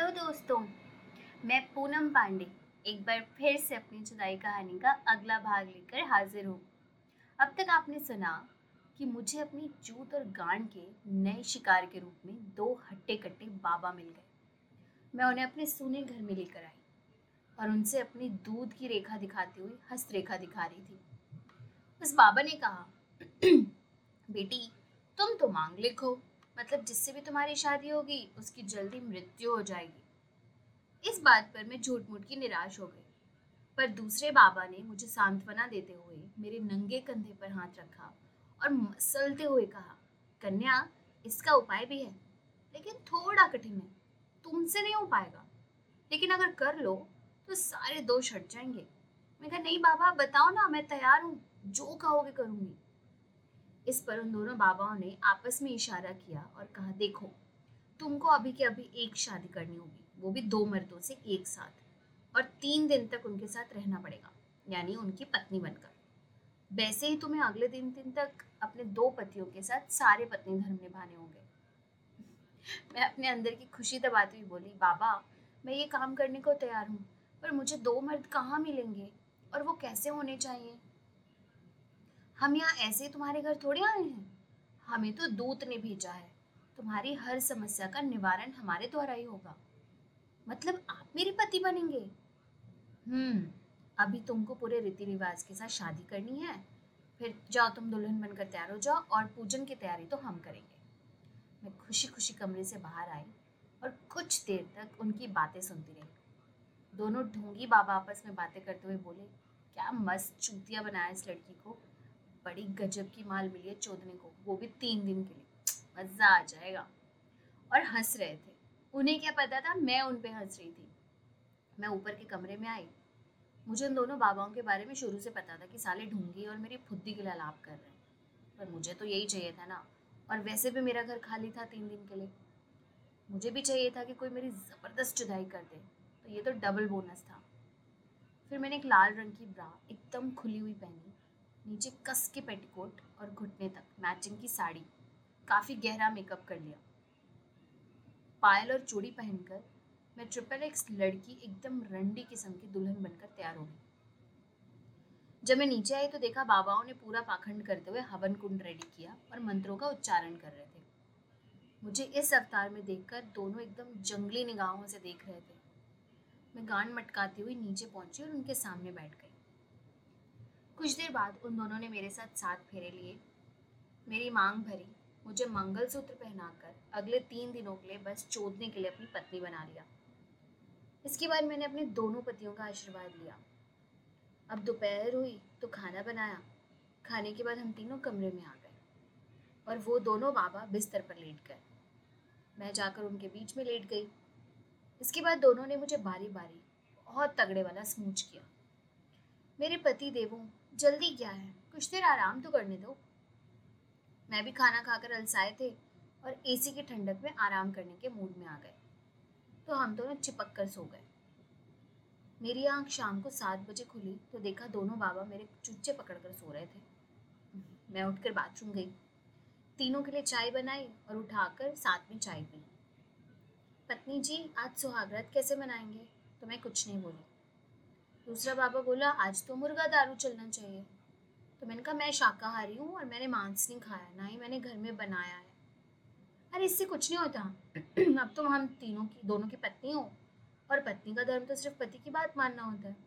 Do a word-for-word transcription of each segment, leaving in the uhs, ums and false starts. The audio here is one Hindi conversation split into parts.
हेलो दोस्तों, मैं पूनम पांडे एक बार फिर से अपनी जुदाई कहानी का अगला भाग लेकर हाजिर हूँ। अब तक आपने सुना कि मुझे अपनी चूत और गांड के नए शिकार के रूप में दो हट्टे कट्टे बाबा मिल गए। मैं उन्हें अपने सूने घर में लेकर आई और उनसे अपनी दूध की रेखा दिखाती हुई हस्त रेखा दिखा रही थी। उस बाबा ने कहा, बेटी तुम तो मांगलिक हो, मतलब जिससे भी तुम्हारी शादी होगी उसकी जल्दी मृत्यु हो जाएगी। इस बात पर मैं झूठ मूठ की निराश हो गई, पर दूसरे बाबा ने मुझे सांत्वना देते हुए मेरे नंगे कंधे पर हाथ रखा और मसलते हुए कहा, कन्या इसका उपाय भी है, लेकिन थोड़ा कठिन है, तुमसे नहीं हो पाएगा, लेकिन अगर कर लो तो सारे दोष हट जाएंगे। मैं कहा, नहीं बाबा बताओ ना, मैं तैयार हूँ, जो कहोगे करूंगी। इस पर उन दोनों बाबाओं ने आपस में इशारा किया और कहा, देखो तुमको अभी के अभी एक शादी करनी होगी, वो भी दो मर्दों से एक साथ, और तीन दिन तक उनके साथ रहना पड़ेगा, यानी उनकी पत्नी बनकर। वैसे ही तुम्हें अगले दिन दिन तक अपने दो पतियों के साथ सारे पत्नी धर्म निभाने होंगे। मैं अपने अंदर की खुशी दबाती हुई बोली, बाबा मैं ये काम करने को तैयार हूँ, पर मुझे दो मर्द कहाँ मिलेंगे और वो कैसे होने चाहिए? हम यहाँ ऐसे ही तुम्हारे घर थोड़ी आए हैं, हमें तो दूत ने भेजा है, तुम्हारी हर समस्या का निवारण हमारे द्वारा ही होगा। मतलब आप मेरे पति बनेंगे? हम्म अभी तुमको पूरे रीति रिवाज के साथ शादी करनी है, फिर जाओ तुम दुल्हन बनकर तैयार हो जाओ, और पूजन की तैयारी तो हम करेंगे। मैं खुशी खुशी कमरे से बाहर आई और कुछ देर तक उनकी बातें सुनती रही। दोनों ढोंगी बाबा आपस में बातें करते हुए बोले, क्या मस्त चूतिया बनाया इस लड़की को, बड़ी गजब की माल मिली है चोदने को, वो भी तीन दिन के लिए, मजा आ जाएगा। और हंस रहे थे। उन्हें क्या पता था मैं उन पे हंस रही थी। मैं ऊपर के कमरे में आई। मुझे उन दोनों बाबाओं के बारे में शुरू से पता था कि साले ढूंगी और मेरी फुद्दी के लिए लाभ कर रहे हैं, पर मुझे तो यही चाहिए था ना, और वैसे भी मेरा घर खाली था तीन दिन के लिए। मुझे भी चाहिए था कि कोई मेरी ज़बरदस्त जुदाई कर दे, तो ये तो डबल बोनस था। फिर मैंने एक लाल रंग की ब्रा एकदम खुली हुई पहनी, नीचे कस के पेटीकोट और घुटने तक मैचिंग की साड़ी, काफ़ी गहरा मेकअप कर लिया। पायल और चूड़ी पहनकर मैं ट्रिपल एक्स लड़की एकदम रंडी किस्म की दुल्हन बनकर तैयार हो गई। जब मैं नीचे आई तो देखा बाबाओं ने पूरा पाखंड करते हुए हवन कुंड रेडी किया और मंत्रों का उच्चारण कर रहे थे। मुझे इस अवतार में देखकर दोनों एकदम जंगली निगाहों से देख रहे थे। मैं गांड मटकाती हुई नीचे पहुंची और उनके सामने बैठ गई। कुछ देर बाद उन दोनों ने मेरे साथ सात फेरे लिए, मेरी मांग भरी, मुझे मंगलसूत्र पहनाकर अगले तीन दिनों के लिए बस चोदने के लिए अपनी पत्नी बना लिया। इसके बाद मैंने अपने दोनों पतियों का आशीर्वाद लिया। अब दोपहर हुई तो खाना बनाया। खाने के बाद हम तीनों कमरे में आ गए और वो दोनों बाबा बिस्तर पर लेट गए। मैं जाकर उनके बीच में लेट गई। इसके बाद दोनों ने मुझे बारी बारी बहुत तगड़े वाला स्मूच किया। मेरे पति देवों, जल्दी क्या है, कुछ देर आराम तो करने दो। मैं भी खाना खाकर अलसाए थे और एसी की ठंडक में आराम करने के मूड में आ गए, तो हम दोनों चिपक कर सो गए। मेरी आंख शाम को सात बजे खुली तो देखा दोनों बाबा मेरे चुच्चे पकड़कर सो रहे थे। मैं उठकर बाथरूम गई, तीनों के लिए चाय बनाई और उठाकर साथ में चाय पी। पत्नी जी आज सुहागरात कैसे मनाएंगे? तो मैं कुछ नहीं बोली। दूसरा बाबा बोला, आज तो मुर्गा दारू चलना चाहिए। तो मैंने कहा, मैं शाकाहारी हूँ और मैंने मांस नहीं खाया, ना ही मैंने घर में बनाया है। अरे इससे कुछ नहीं होता अब तो हम तीनों की दोनों की पत्नी हो, और पत्नी का धर्म तो सिर्फ पति की बात मानना होता है।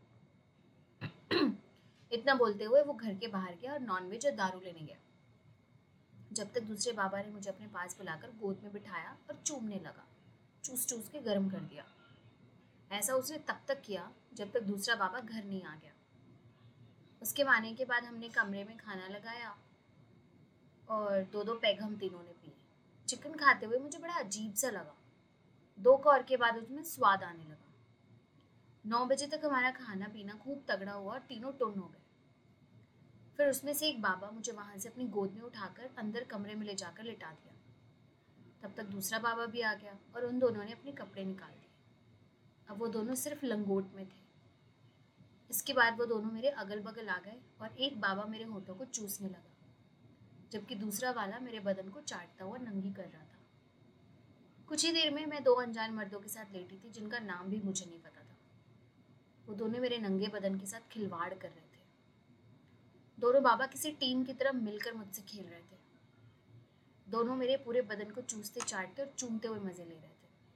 इतना बोलते हुए वो घर के बाहर गया और नॉनवेज और दारू लेने गया, जब तक दूसरे बाबा ने मुझे अपने पास बुलाकर गोद में बिठाया और चूमने लगा, चूस चूस के गर्म कर दिया। ऐसा उसने तब तक किया जब तक दूसरा बाबा घर नहीं आ गया। उसके आने के बाद हमने कमरे में खाना लगाया और दो दो पैग हम तीनों ने पिए। चिकन खाते हुए मुझे बड़ा अजीब सा लगा। दो कौर के बाद उसमें स्वाद आने लगा। नौ बजे तक हमारा खाना पीना खूब तगड़ा हुआ और तीनों टुन हो गए। फिर उसमें से एक बाबा मुझे वहां से अपनी गोद में उठाकर अंदर कमरे में ले जाकर लिटा दिया। तब तक दूसरा बाबा भी आ गया और उन दोनों ने अपने कपड़े निकाल दिए। अब वो दोनों सिर्फ लंगोट में थे। इसके बाद वो दोनों मेरे अगल बगल आ गए और एक बाबा मेरे होठों को चूसने लगा, जबकि दूसरा वाला मेरे बदन को चाटता हुआ नंगी कर रहा था। कुछ ही देर में मैं दो अनजान मर्दों के साथ लेटी थी जिनका नाम भी मुझे नहीं पता था। वो दोनों मेरे नंगे बदन के साथ खिलवाड़ कर रहे थे। दोनों बाबा किसी टीम की तरह मिलकर मुझसे खेल रहे थे। दोनों मेरे पूरे बदन को चूसते चाटते और चूमते हुए मजे ले रहे थे।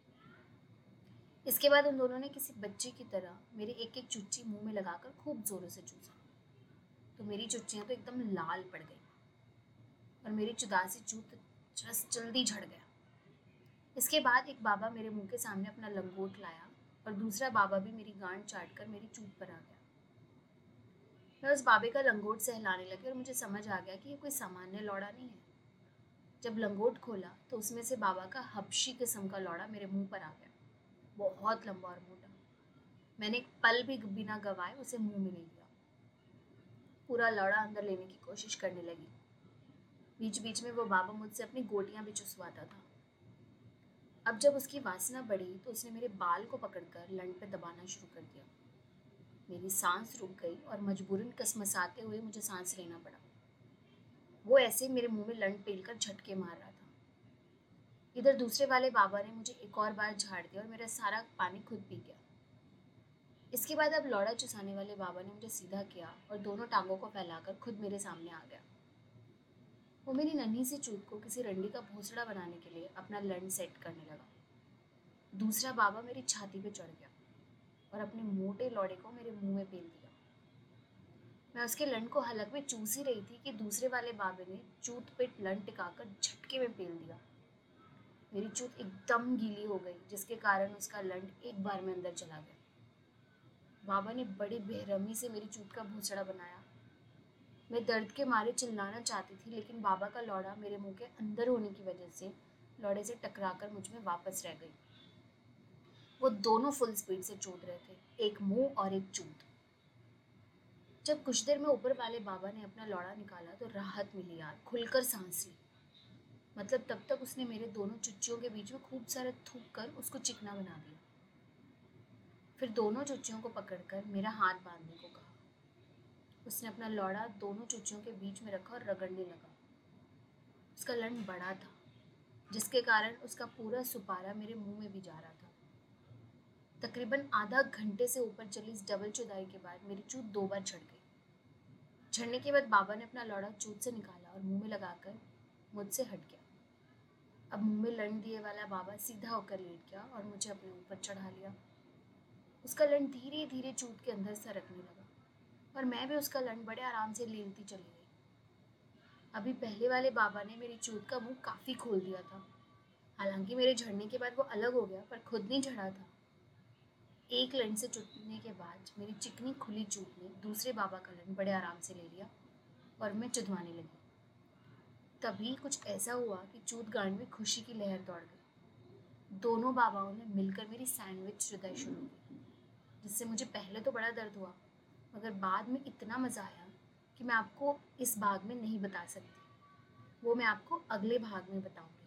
इसके बाद उन दोनों ने किसी बच्चे की तरह मेरे एक एक चुच्ची मुंह में लगाकर खूब जोरों से चूसा। तो मेरी चुच्चियां तो एकदम लाल पड़ गई और मेरी चुदासी चूत रस जल्दी झड़ गया। इसके बाद एक बाबा मेरे मुंह के सामने अपना लंगोट लाया और दूसरा बाबा भी मेरी गांड चाट कर मेरी चूत पर आ गया। मैं उस बाबे का लंगोट सहलाने लगी और मुझे समझ आ गया कि ये कोई सामान्य लौड़ा नहीं है। जब लंगोट खोला तो उसमें से बाबा का हबशी किस्म का लौड़ा मेरे मुंह पर आ गया, बहुत लंबा और मोटा। मैंने एक पल भी बिना गवाए उसे मुंह में ले लिया। पूरा लौड़ा अंदर लेने की कोशिश करने लगी। बीच बीच में वो बाबा मुझसे अपनी गोटियां भी चुसवाता था। अब जब उसकी वासना बढ़ी तो उसने मेरे बाल को पकड़कर लंड पे दबाना शुरू कर दिया। मेरी सांस रुक गई और मजबूरन कसमसाते हुए मुझे सांस लेना पड़ा। वो ऐसे मेरे मुंह में लंड पेलकर झटके मार रहा था। इधर दूसरे वाले बाबा ने मुझे एक और बार झाड़ दिया और मेरा सारा पानी खुद पी गया। इसके बाद अब लौड़ा चुसाने वाले बाबा ने मुझे सीधा किया और दोनों टांगों को फैलाकर खुद मेरे सामने आ गया। वो मेरी नन्ही सी चूत को किसी रंडी का भोसड़ा बनाने के लिए अपना लंड सेट करने लगा। दूसरा बाबा मेरी छाती पे चढ़ गया और अपने मोटे लौड़े को मेरे मुंह में पेल दिया। मैं उसके लंड को हलक में चूस ही रही थी कि दूसरे वाले बाबे ने चूत पे लंड टिकाकर झटके में पेल दिया। मेरी चूत एकदम गीली हो गई जिसके कारण उसका लंड एक बार में अंदर चला गया। बाबा ने बड़ी बेरहमी से मेरी चूत का भूसड़ा बनाया। मैं दर्द के मारे चिल्लाना चाहती थी लेकिन बाबा का लौड़ा मेरे मुंह के अंदर होने की वजह से लौड़े से टकराकर मुझ में वापस रह गई। वो दोनों फुल स्पीड से चूत रहे थे, एक मुंह और एक चूत। जब कुछ देर में ऊपर वाले बाबा ने अपना लौड़ा निकाला तो राहत मिली यार, खुलकर सांस ली। मतलब तब तक उसने मेरे दोनों चुच्चियों के बीच में खूब सारा थूक कर उसको चिकना बना दिया। फिर दोनों चुच्चियों को पकड़कर मेरा हाथ बांधने को कहा। उसने अपना लौड़ा दोनों चुच्चियों के बीच में रखा और रगड़ने लगा। उसका लंड बड़ा था जिसके कारण उसका पूरा सुपारा मेरे मुंह में भी जा रहा था। तकरीबन आधा घंटे से ऊपर चली इस डबल चुदाई के बाद मेरी चूत दो बार झड़ गई। झड़ने के बाद बाबा ने अपना लौड़ा चूत से निकाला और मुंह में लगाकर मुझसे हट गया। अब मुंह में लंड दिए वाला बाबा सीधा होकर लेट गया और मुझे अपने ऊपर चढ़ा लिया। उसका लंड धीरे धीरे चूत के अंदर सरकने लगा और मैं भी उसका लंड बड़े आराम से लीलती चली गई। अभी पहले वाले बाबा ने मेरी चूत का मुंह काफी खोल दिया था। हालांकि मेरे झड़ने के बाद वो अलग हो गया पर खुद नहीं झड़ा था। एक लंड से चुटने के बाद मेरी चिकनी खुली चूत ने दूसरे बाबा का लंड बड़े आराम से ले लिया और मैं चुदवाने लगी। तभी कुछ ऐसा हुआ कि चूत गांड में खुशी की लहर दौड़ गई। दोनों बाबाओं ने मिलकर मेरी सैंडविच चुदाई शुरू की, जिससे मुझे पहले तो बड़ा दर्द हुआ मगर बाद में इतना मज़ा आया कि मैं आपको इस भाग में नहीं बता सकती। वो मैं आपको अगले भाग में बताऊंगी।